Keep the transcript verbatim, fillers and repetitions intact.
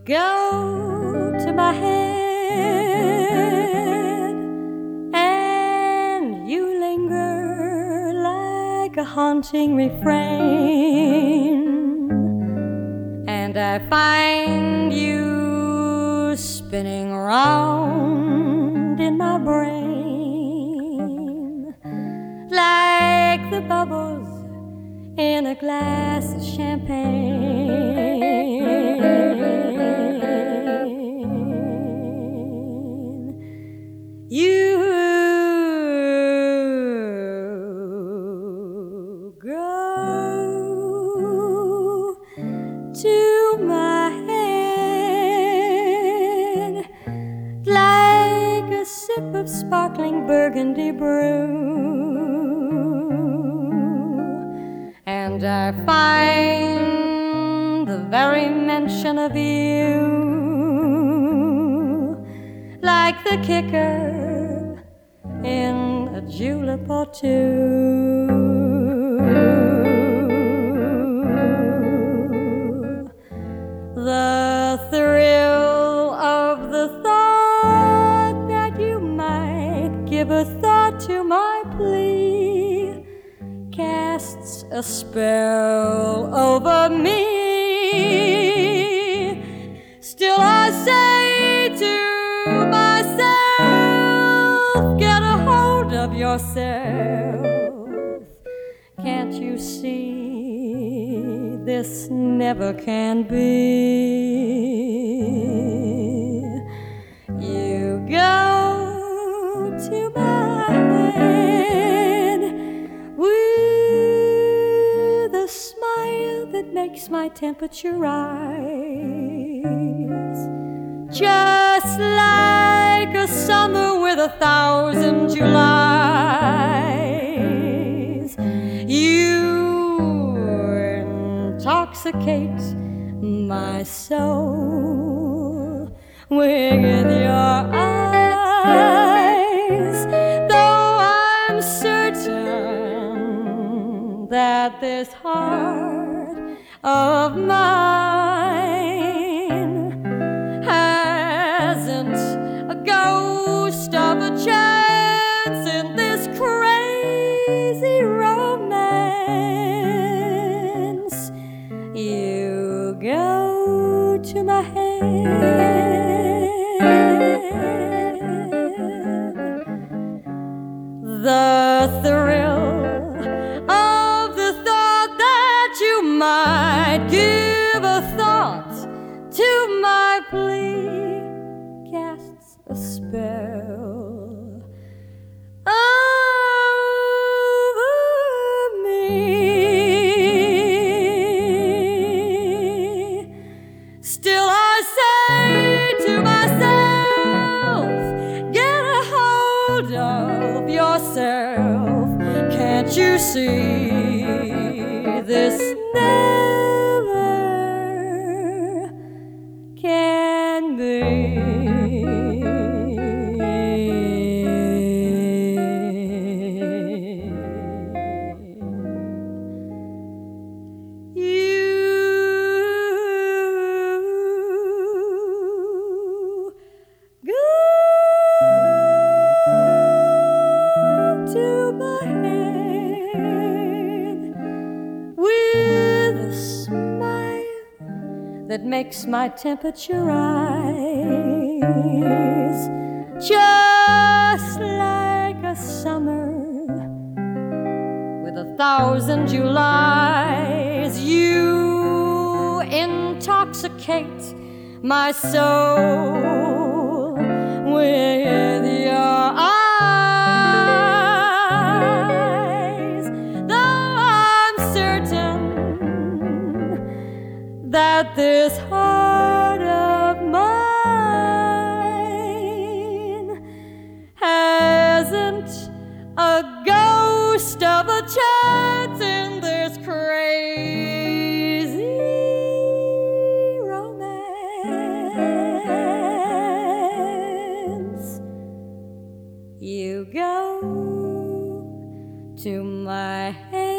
go to my head and you linger like a haunting refrain, and I find you spinning round in my brain like the bubbles in a glass of champagne. You go to my head like a sip of sparkling burgundy brew, and I find the very mention of you like the kicker in a julep or two. The thrill of the thought that you might give a thought to my plea casts a spell over me. Still I say to myself, get a hold of yourself. Can't you see this never can be? You go to my head with a smile that makes my temperature rise, just like a summer with a thousand Julys. You intoxicate my soul with your eyes, though I'm certain that this heart of mine hasn't a ghost of a chance in this crazy romance. You go to my head, the thrill of the thought that you might give a thought to my plea casts a spell over me. Still I say to myself, get a hold of yourself. Can't you see this never can be? That makes my temperature rise, just like a summer with a thousand Julys. You intoxicate my soul with your eyes, though I'm certain that this heart of mine hasn't a ghost of a chance in this crazy romance. You go to my head